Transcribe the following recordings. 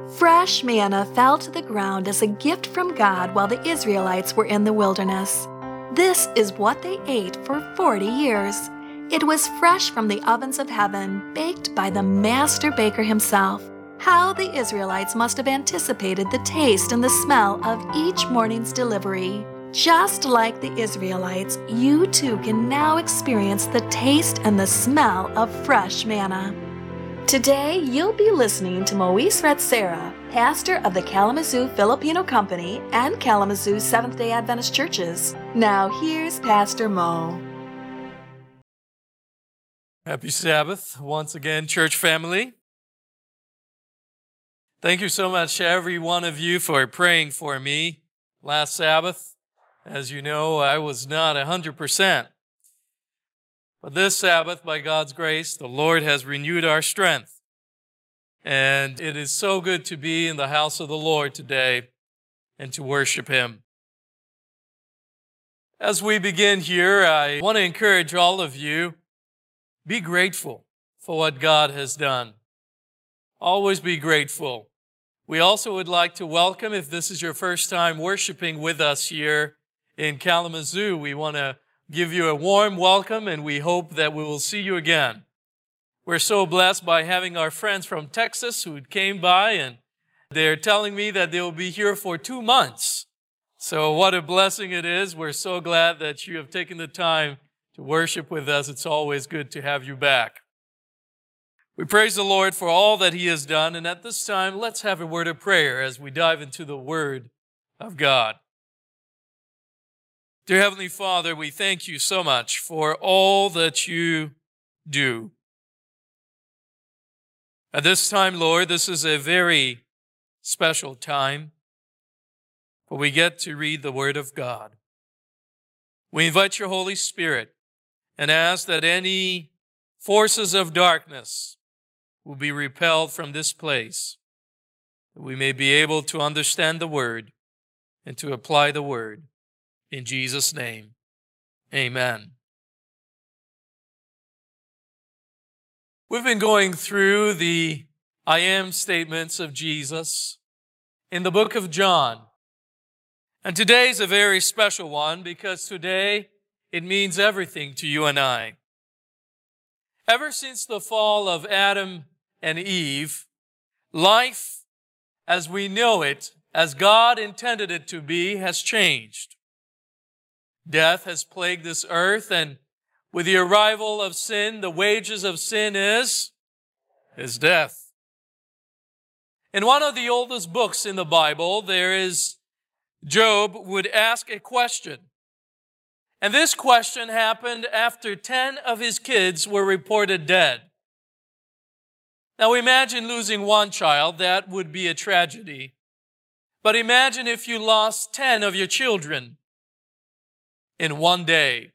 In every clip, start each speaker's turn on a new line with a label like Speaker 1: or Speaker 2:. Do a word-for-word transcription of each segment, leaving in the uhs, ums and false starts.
Speaker 1: Fresh manna fell to the ground as a gift from God while the Israelites were in the wilderness. This is what they ate for forty years. It was fresh from the ovens of heaven, baked by the master baker himself. How the Israelites must have anticipated the taste and the smell of each morning's delivery. Just like the Israelites, you too can now experience the taste and the smell of fresh manna. Today, you'll be listening to Moise Ratsera, pastor of the Kalamazoo Filipino Company and Kalamazoo Seventh-day Adventist Churches. Now here's Pastor Mo.
Speaker 2: Happy Sabbath once again, church family. Thank you so much, every one of you, for praying for me last Sabbath. As you know, I was not one hundred percent. But this Sabbath, by God's grace, the Lord has renewed our strength. And it is so good to be in the house of the Lord today and to worship Him. As we begin here, I want to encourage all of you, be grateful for what God has done. Always be grateful. We also would like to welcome, if this is your first time worshiping with us here in Kalamazoo, we want to give you a warm welcome, and we hope that we will see you again. We're so blessed by having our friends from Texas who came by, and they're telling me that they will be here for two months. So what a blessing it is. We're so glad that you have taken the time to worship with us. It's always good to have you back. We praise the Lord for all that He has done, and at this time, let's have a word of prayer as we dive into the Word of God. Dear Heavenly Father, we thank you so much for all that you do. At this time, Lord, this is a very special time, for we get to read the Word of God. We invite your Holy Spirit and ask that any forces of darkness will be repelled from this place, that we may be able to understand the Word and to apply the Word. In Jesus' name, amen. We've been going through the I am statements of Jesus in the book of John. And today is a very special one because today it means everything to you and I. Ever since the fall of Adam and Eve, life as we know it, as God intended it to be, has changed. Death has plagued this earth, and with the arrival of sin, the wages of sin is, is death. In one of the oldest books in the Bible, there is Job would ask a question. And this question happened after ten of his kids were reported dead. Now imagine losing one child, that would be a tragedy. But imagine if you lost ten of your children in one day.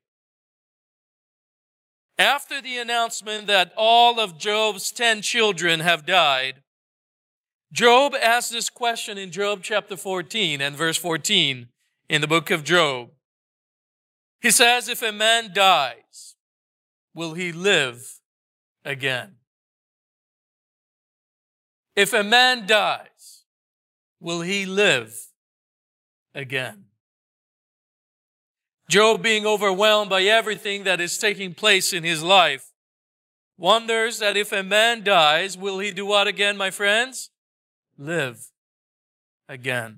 Speaker 2: After the announcement that all of Job's ten children have died, Job asked this question in Job chapter fourteen and verse fourteen in the book of Job. He says, if a man dies, will he live again? If a man dies, will he live again? Job, being overwhelmed by everything that is taking place in his life, wonders that if a man dies, will he do what again, my friends? Live again.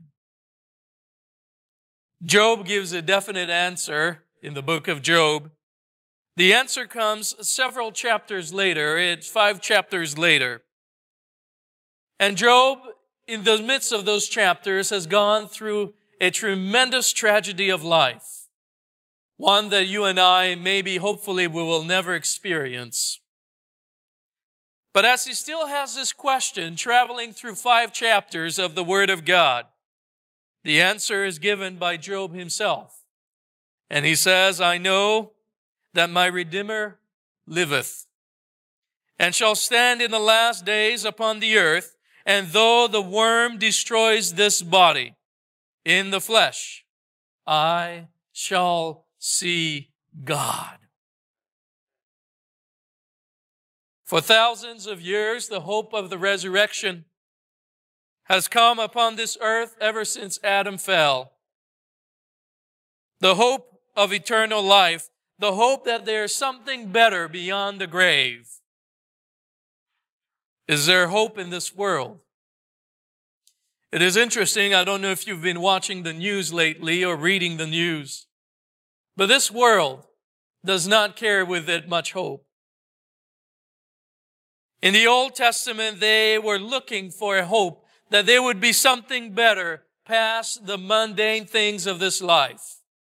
Speaker 2: Job gives a definite answer in the book of Job. The answer comes several chapters later. It's five chapters later. And Job, in the midst of those chapters, has gone through a tremendous tragedy of life. One that you and I, maybe, hopefully, we will never experience. But as he still has this question, traveling through five chapters of the Word of God, the answer is given by Job himself. And he says, I know that my Redeemer liveth, and shall stand in the last days upon the earth, and though the worm destroys this body in the flesh, I shall see God. For thousands of years, the hope of the resurrection has come upon this earth ever since Adam fell. The hope of eternal life, the hope that there's something better beyond the grave. Is there hope in this world? It is interesting, I don't know if you've been watching the news lately or reading the news, but this world does not carry with it much hope. In the Old Testament, they were looking for a hope that there would be something better past the mundane things of this life.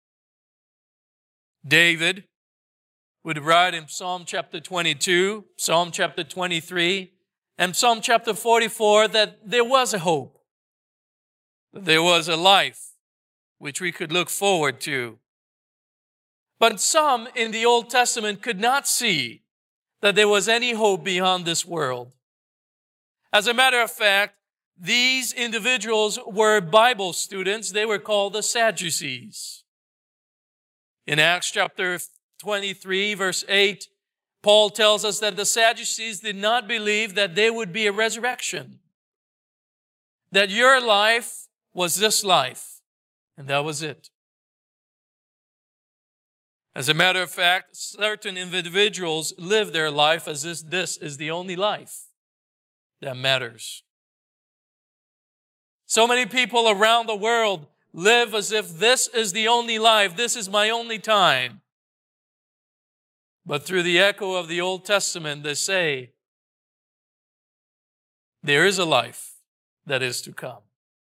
Speaker 2: David would write in Psalm chapter twenty-two, Psalm chapter twenty-three, and Psalm chapter forty-four that there was a hope. That there was a life which we could look forward to. But some in the Old Testament could not see that there was any hope beyond this world. As a matter of fact, these individuals were Bible students. They were called the Sadducees. In Acts chapter twenty-three, verse eight, Paul tells us that the Sadducees did not believe that there would be a resurrection. That your life was this life, and that was it. As a matter of fact, certain individuals live their life as if this is the only life that matters. So many people around the world live as if this is the only life, this is my only time. But through the echo of the Old Testament, they say, there is a life that is to come.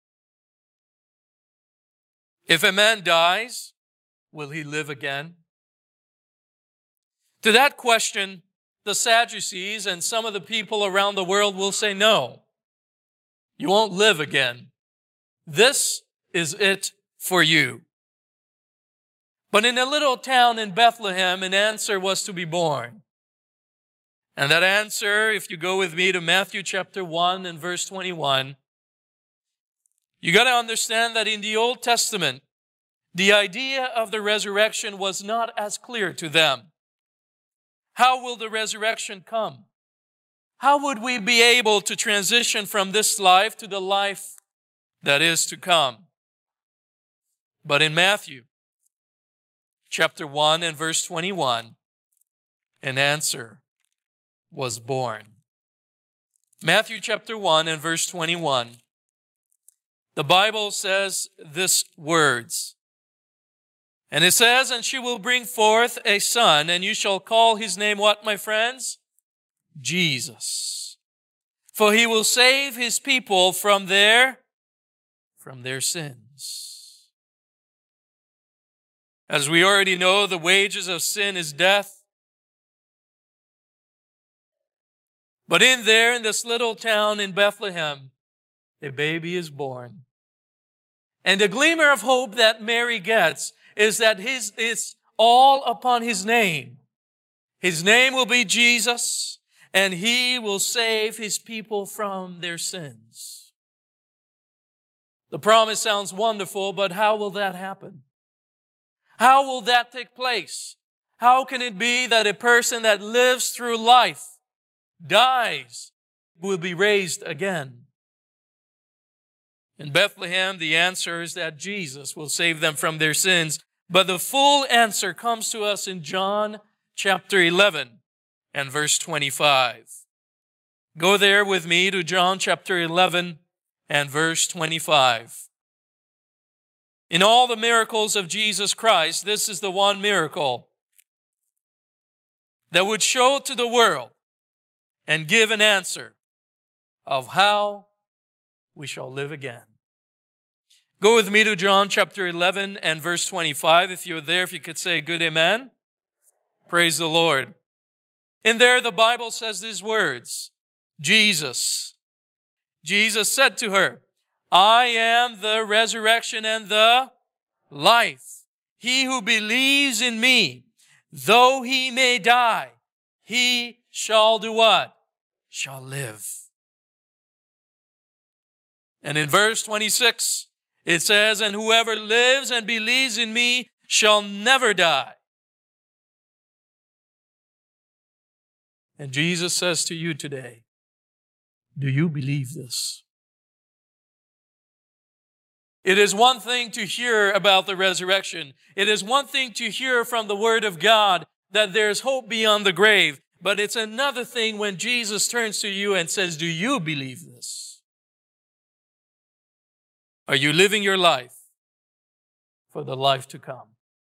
Speaker 2: If a man dies, will he live again? To that question, the Sadducees and some of the people around the world will say, no, you won't live again. This is it for you. But in a little town in Bethlehem, an answer was to be born. And that answer, if you go with me to Matthew chapter one and verse twenty-one, you got to understand that in the Old Testament, the idea of the resurrection was not as clear to them. How will the resurrection come? How would we be able to transition from this life to the life that is to come? But in Matthew chapter one and verse twenty-one, an answer was born. Matthew chapter one and verse twenty-one. The Bible says these words. And it says, and she will bring forth a son, and you shall call his name what, my friends? Jesus. For he will save his people from their, from their sins. As we already know, the wages of sin is death. But in there, in this little town in Bethlehem, a baby is born. And the glimmer of hope that Mary gets is that his is all upon his name. His name will be Jesus, and he will save his people from their sins. The promise sounds wonderful, but how will that happen? How will that take place? How can it be that a person that lives through life, dies, will be raised again? In Bethlehem, the answer is that Jesus will save them from their sins. But the full answer comes to us in John chapter eleven and verse twenty-five. Go there with me to John chapter eleven and verse twenty-five. In all the miracles of Jesus Christ, this is the one miracle that would show to the world and give an answer of how we shall live again. Go with me to John chapter eleven and verse twenty-five. If you're there, if you could say good amen. Praise the Lord. In there, the Bible says these words. Jesus. Jesus said to her, I am the resurrection and the life. He who believes in me, though he may die, he shall do what? Shall live. And in verse twenty-six, it says, and whoever lives and believes in me shall never die. And Jesus says to you today, do you believe this? It is one thing to hear about the resurrection. It is one thing to hear from the Word of God that there's hope beyond the grave. But it's another thing when Jesus turns to you and says, do you believe this? Are you living your life for the life to come?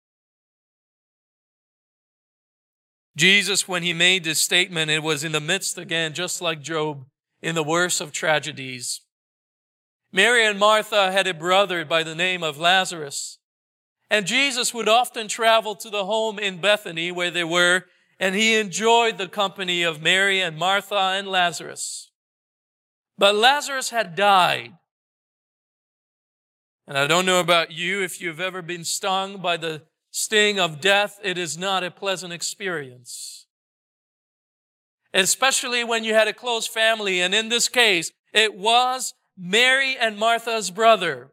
Speaker 2: Jesus, when he made this statement, it was in the midst, again, just like Job, in the worst of tragedies. Mary and Martha had a brother by the name of Lazarus. And Jesus would often travel to the home in Bethany where they were, and he enjoyed the company of Mary and Martha and Lazarus. But Lazarus had died. And I don't know about you, if you've ever been stung by the sting of death, it is not a pleasant experience. Especially when you had a close family, and in this case, it was Mary and Martha's brother,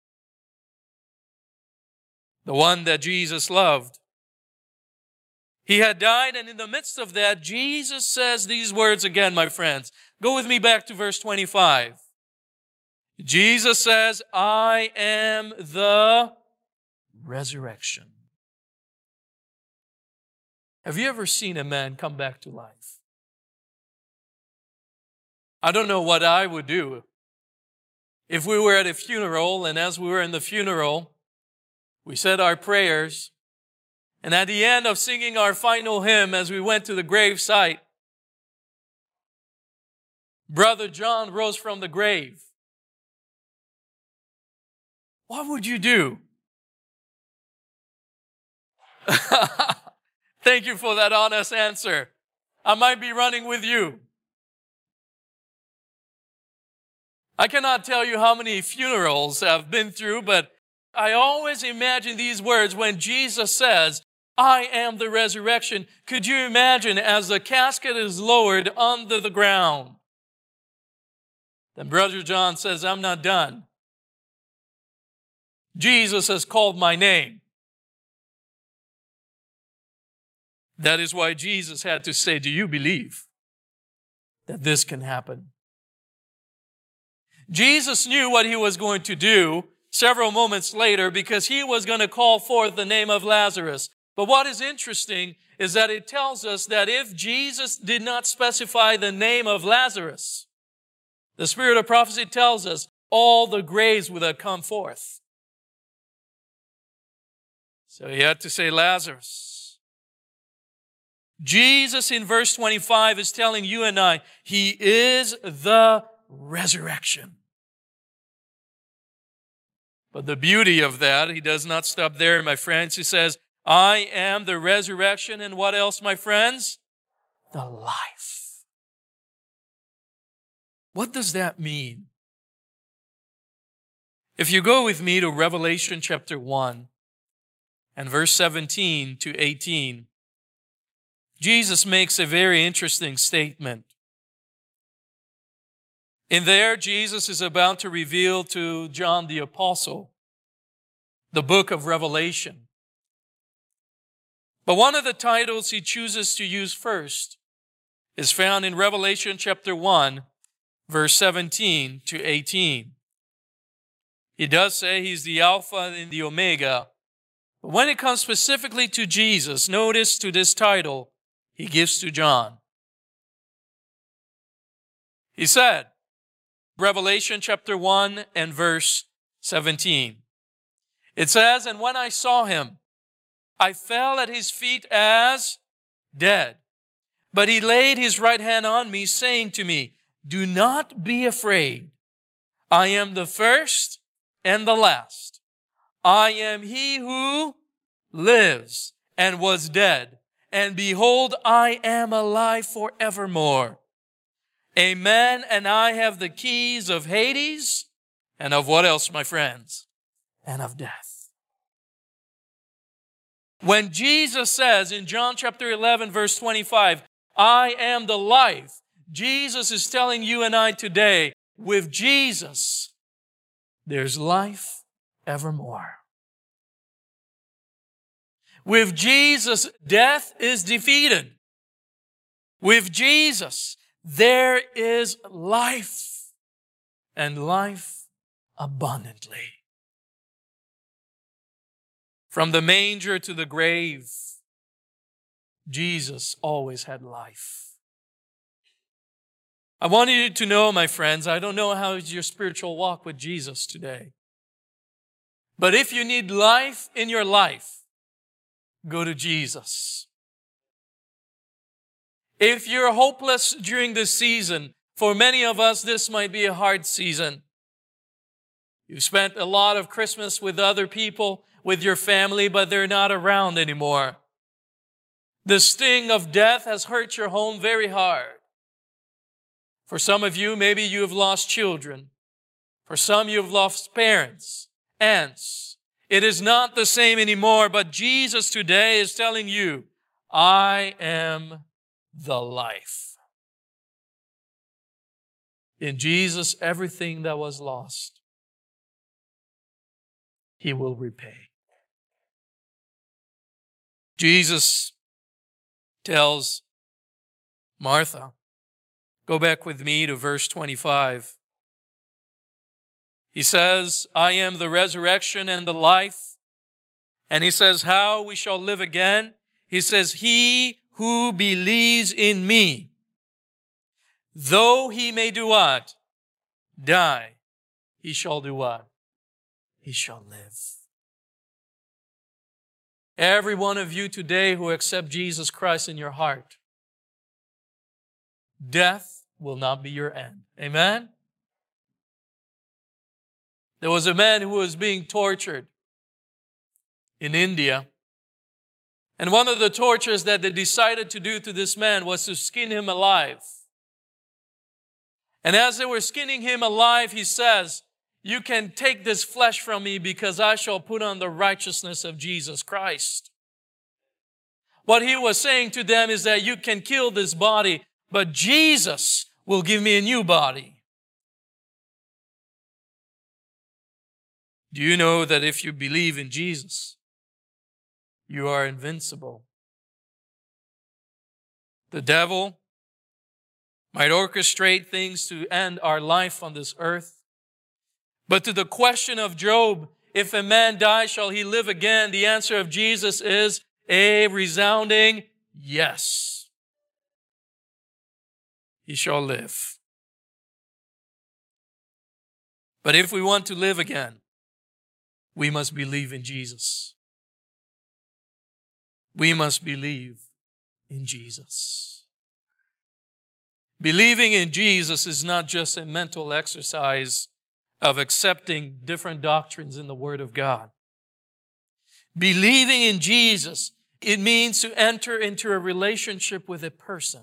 Speaker 2: the one that Jesus loved. He had died, and in the midst of that, Jesus says these words again, my friends. Go with me back to verse twenty-five. Jesus says, I am the resurrection. Have you ever seen a man come back to life? I don't know what I would do if we were at a funeral, and as we were in the funeral, we said our prayers, and at the end of singing our final hymn as we went to the grave site, Brother John rose from the grave. What would you do? Thank you for that honest answer. I might be running with you. I cannot tell you how many funerals I've been through, but I always imagine these words when Jesus says, I am the resurrection. Could you imagine as the casket is lowered under the ground? Then Brother John says, I'm not done. Jesus has called my name. That is why Jesus had to say, do you believe that this can happen? Jesus knew what he was going to do several moments later because he was going to call forth the name of Lazarus. But what is interesting is that it tells us that if Jesus did not specify the name of Lazarus, the spirit of prophecy tells us all the graves would have come forth. So he had to say Lazarus. Jesus in verse twenty-five is telling you and I, he is the resurrection. But the beauty of that, he does not stop there, my friends. He says, I am the resurrection, and what else, my friends? The life. What does that mean? If you go with me to Revelation chapter one and verse seventeen to eighteen, Jesus makes a very interesting statement. In there, Jesus is about to reveal to John the Apostle the book of Revelation. But one of the titles he chooses to use first is found in Revelation chapter one, verse seventeen to eighteen. He does say he's the Alpha and the Omega. But when it comes specifically to Jesus, notice to this title he gives to John. He said, Revelation chapter one and verse seventeen. It says, and when I saw him, I fell at his feet as dead. But he laid his right hand on me, saying to me, do not be afraid. I am the first and the last. I am he who lives and was dead. And behold, I am alive forevermore. Amen. And I have the keys of Hades and of what else, my friends? And of death. When Jesus says in John chapter eleven, verse twenty-five, I am the life, Jesus is telling you and I today, with Jesus, there's life evermore. With Jesus, death is defeated. With Jesus, there is life, and life abundantly. From the manger to the grave, Jesus always had life. I want you to know, my friends, I don't know how is your spiritual walk with Jesus today. But if you need life in your life, go to Jesus. If you're hopeless during this season, for many of us, this might be a hard season. You've spent a lot of Christmas with other people, with your family, but they're not around anymore. The sting of death has hurt your home very hard. For some of you, maybe you have lost children. For some, you have lost parents, aunts. It is not the same anymore, but Jesus today is telling you, I am the life. In Jesus, everything that was lost, He will repay. Jesus tells Martha, go back with me to verse twenty-five. He says, I am the resurrection and the life. And He says, how we shall live again? He says, he who believes in me, though he may do what? Die. He shall do what? He shall live. Every one of you today who accept Jesus Christ in your heart, death will not be your end. Amen? There was a man who was being tortured in India. And one of the tortures that they decided to do to this man was to skin him alive. And as they were skinning him alive, he says, you can take this flesh from me because I shall put on the righteousness of Jesus Christ. What he was saying to them is that you can kill this body, but Jesus will give me a new body. Do you know that if you believe in Jesus, you are invincible? The devil might orchestrate things to end our life on this earth. But to the question of Job, if a man die, shall he live again? The answer of Jesus is a resounding yes. He shall live. But if we want to live again, we must believe in Jesus. We must believe in Jesus. Believing in Jesus is not just a mental exercise of accepting different doctrines in the Word of God. Believing in Jesus, it means to enter into a relationship with a person.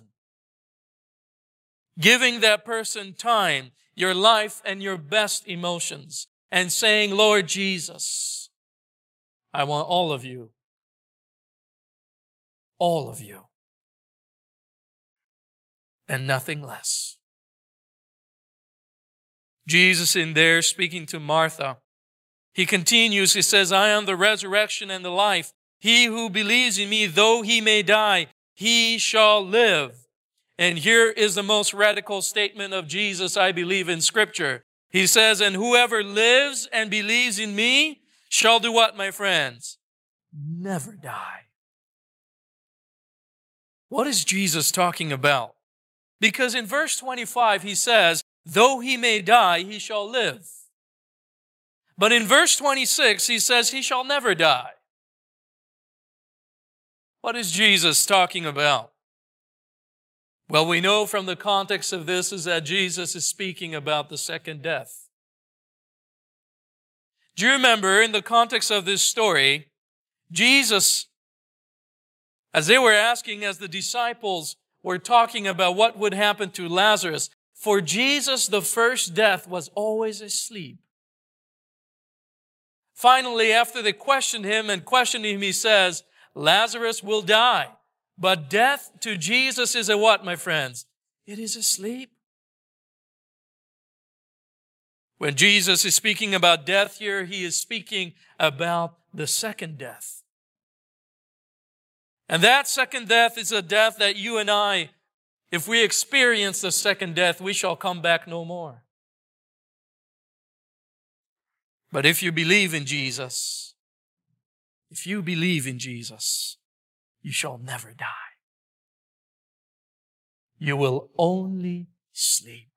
Speaker 2: Giving that person time, your life, and your best emotions, and saying, Lord Jesus, I want all of you. All of you. And nothing less. Jesus in there speaking to Martha, He continues, He says, I am the resurrection and the life. He who believes in me, though he may die, he shall live. And here is the most radical statement of Jesus, I believe, in Scripture. He says, and whoever lives and believes in me shall do what, my friends? Never die. What is Jesus talking about? Because in verse twenty-five, He says, though he may die, he shall live. But in verse twenty-six, He says, he shall never die. What is Jesus talking about? Well, we know from the context of this is that Jesus is speaking about the second death. Do you remember in the context of this story, Jesus, as they were asking, as the disciples were talking about what would happen to Lazarus, for Jesus, the first death was always a sleep. Finally, after they questioned Him and questioned Him, He says, Lazarus will die. But death to Jesus is a what, my friends? It is a sleep. When Jesus is speaking about death here, He is speaking about the second death. And that second death is a death that you and I, if we experience the second death, we shall come back no more. But if you believe in Jesus, if you believe in Jesus, you shall never die. You will only sleep.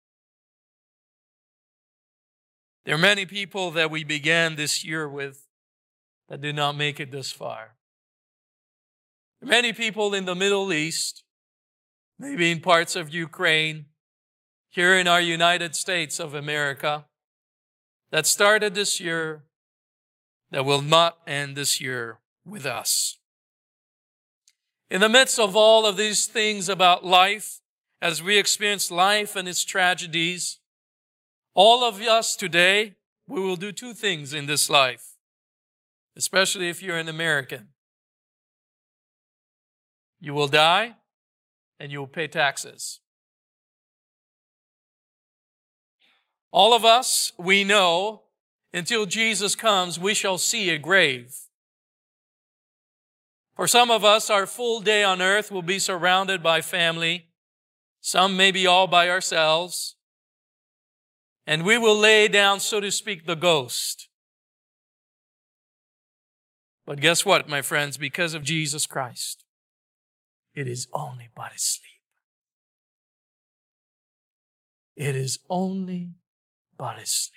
Speaker 2: There are many people that we began this year with that did not make it this far. There are many people in the Middle East, maybe in parts of Ukraine, here in our United States of America, that started this year, that will not end this year with us. In the midst of all of these things about life, as we experience life and its tragedies, all of us today, we will do two things in this life, especially if you're an American. You will die and you will pay taxes. All of us, we know, until Jesus comes, we shall see a grave. For some of us, our full day on earth will be surrounded by family, some maybe all by ourselves, and we will lay down, so to speak, the ghost. But guess what, my friends? Because of Jesus Christ, it is only but a sleep. It is only but a sleep.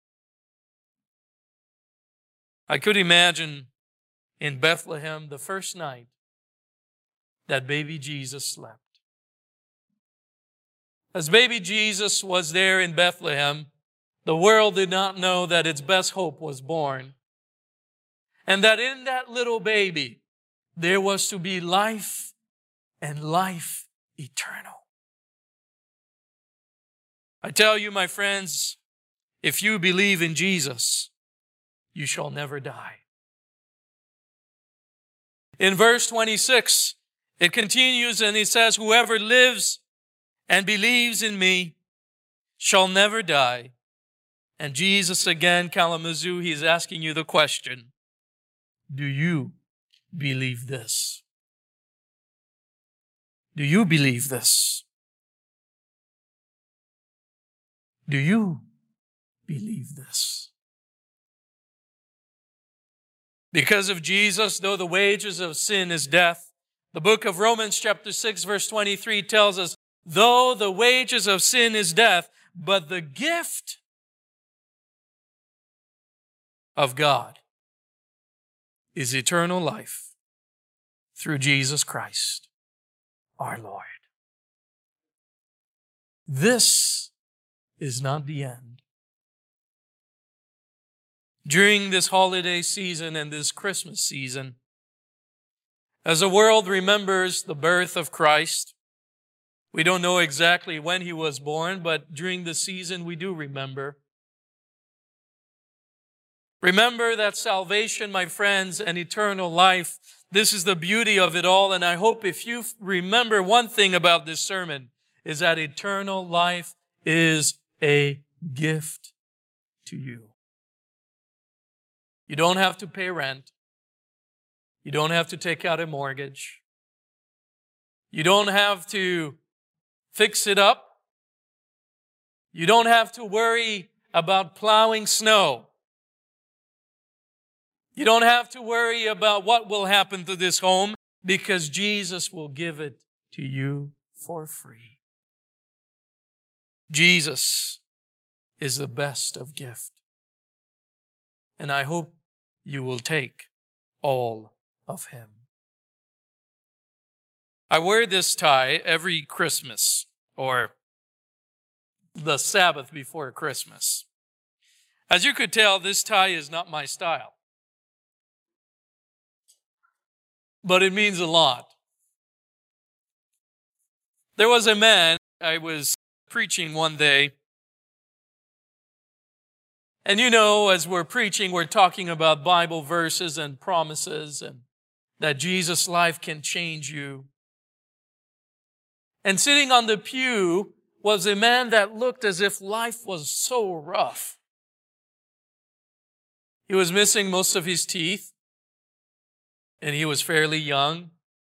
Speaker 2: I could imagine in Bethlehem the first night that baby Jesus slept. As baby Jesus was there in Bethlehem, the world did not know that its best hope was born. And that in that little baby, there was to be life and life eternal. I tell you, my friends, if you believe in Jesus, you shall never die. In verse twenty-six, it continues and it says, whoever lives and believes in me shall never die. And Jesus again, Kalamazoo, he's asking you the question, do you believe this? Do you believe this? Do you believe this? Because of Jesus, though the wages of sin is death, the book of Romans chapter six verse twenty-three tells us, though the wages of sin is death, but the gift of God is eternal life through Jesus Christ, our Lord. This is not the end. During this holiday season and this Christmas season, as the world remembers the birth of Christ, we don't know exactly when He was born, but during the season we do remember. Remember that salvation, my friends, and eternal life, this is the beauty of it all. And I hope if you remember one thing about this sermon, is that eternal life is a gift to you. You don't have to pay rent. You don't have to take out a mortgage. You don't have to fix it up. You don't have to worry about plowing snow. You don't have to worry about what will happen to this home because Jesus will give it to you for free. Jesus is the best of gift. And I hope you will take all of Him. I wear this tie every Christmas or the Sabbath before Christmas. As you could tell, this tie is not my style. But it means a lot. There was a man, I was preaching one day, and you know, as we're preaching, we're talking about Bible verses and promises and that Jesus' life can change you. And sitting on the pew was a man that looked as if life was so rough. He was missing most of his teeth, and he was fairly young.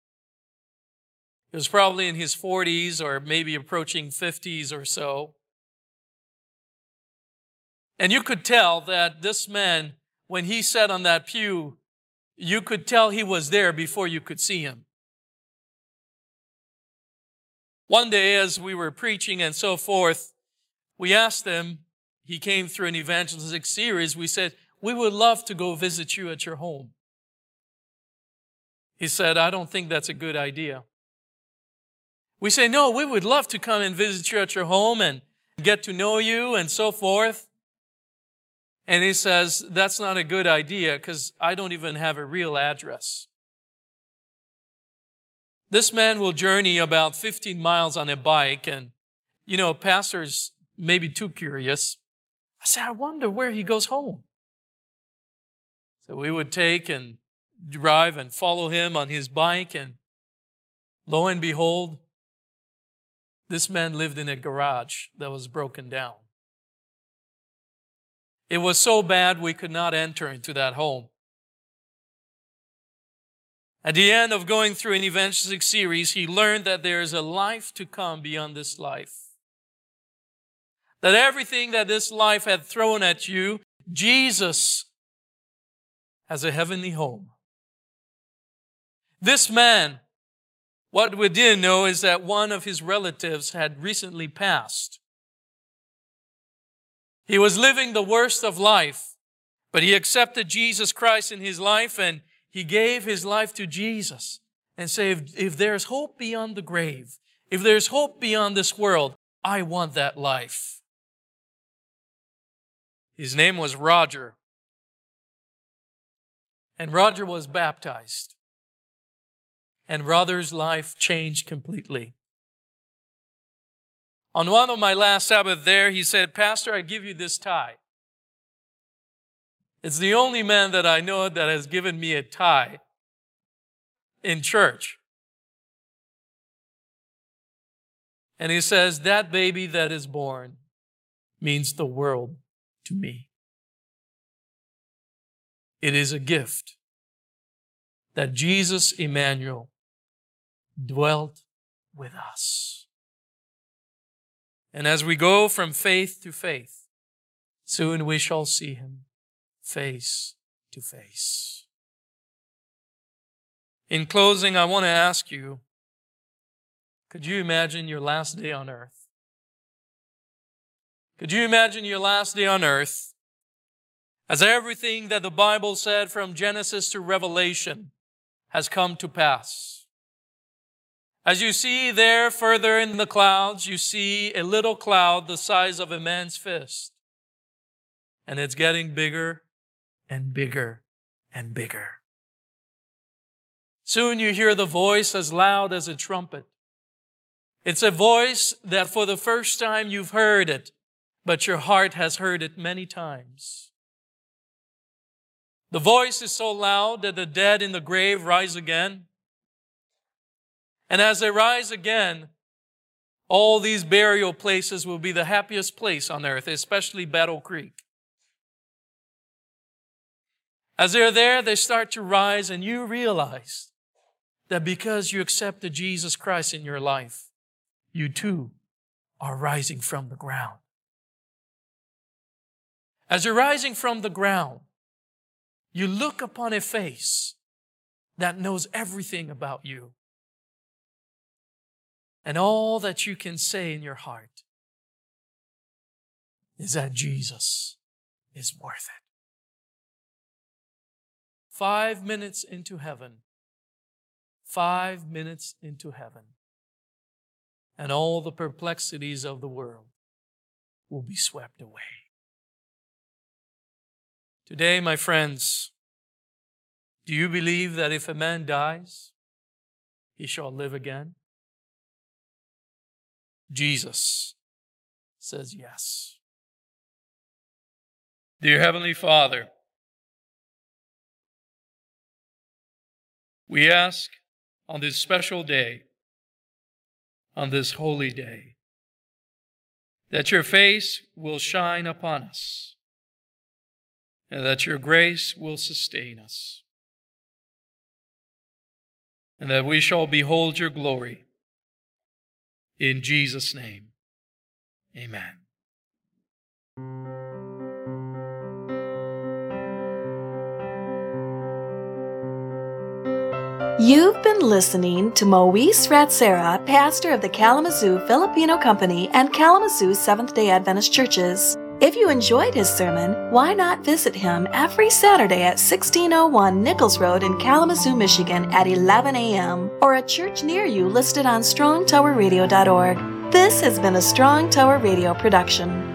Speaker 2: He was probably in his forties or maybe approaching fifties or so. And you could tell that this man, when he sat on that pew, you could tell he was there before you could see him. One day as we were preaching and so forth, we asked him, he came through an evangelistic series, we said, we would love to go visit you at your home. He said, I don't think that's a good idea. We say, no, we would love to come and visit you at your home and get to know you and so forth. And he says, that's not a good idea because I don't even have a real address. This man will journey about fifteen miles on a bike, and, you know, pastors may be too curious. I said, I wonder where he goes home. So we would take and drive and follow him on his bike, and lo and behold, this man lived in a garage that was broken down. It was so bad we could not enter into that home. At the end of going through an evangelistic series, he learned that there is a life to come beyond this life. That everything that this life had thrown at you, Jesus has a heavenly home. This man, what we didn't know is that one of his relatives had recently passed. He was living the worst of life, but he accepted Jesus Christ in his life, and he gave his life to Jesus and said, if, if there's hope beyond the grave, if there's hope beyond this world, I want that life. His name was Roger. And Roger was baptized. And Roger's life changed completely. On one of my last Sabbath there, he said, Pastor, I give you this tie. It's the only man that I know that has given me a tie in church. And he says, that baby that is born means the world to me. It is a gift that Jesus Emmanuel dwelt with us. And as we go from faith to faith, soon we shall see him face to face. In closing, I want to ask you, could you imagine your last day on earth? Could you imagine your last day on earth as everything that the Bible said from Genesis to Revelation has come to pass? As you see there further in the clouds, you see a little cloud the size of a man's fist. And it's getting bigger and bigger and bigger. Soon you hear the voice as loud as a trumpet. It's a voice that for the first time you've heard it, but your heart has heard it many times. The voice is so loud that the dead in the grave rise again. And as they rise again, all these burial places will be the happiest place on earth, especially Battle Creek. As they're there, they start to rise, and you realize that because you accepted Jesus Christ in your life, you too are rising from the ground. As you're rising from the ground, you look upon a face that knows everything about you. And all that you can say in your heart is that Jesus is worth it. Five minutes into heaven, five minutes into heaven, and all the perplexities of the world will be swept away. Today, my friends, do you believe that if a man dies, he shall live again? Jesus says yes. Dear Heavenly Father, we ask on this special day, on this holy day, that your face will shine upon us and that your grace will sustain us and that we shall behold your glory. In Jesus' name, amen.
Speaker 1: You've been listening to Moise Ratsera, pastor of the Kalamazoo Filipino Company and Kalamazoo Seventh-day Adventist Churches. If you enjoyed his sermon, why not visit him every Saturday at sixteen oh one Nichols Road in Kalamazoo, Michigan at eleven a.m. or a church near you listed on strong tower radio dot org. This has been a Strong Tower Radio production.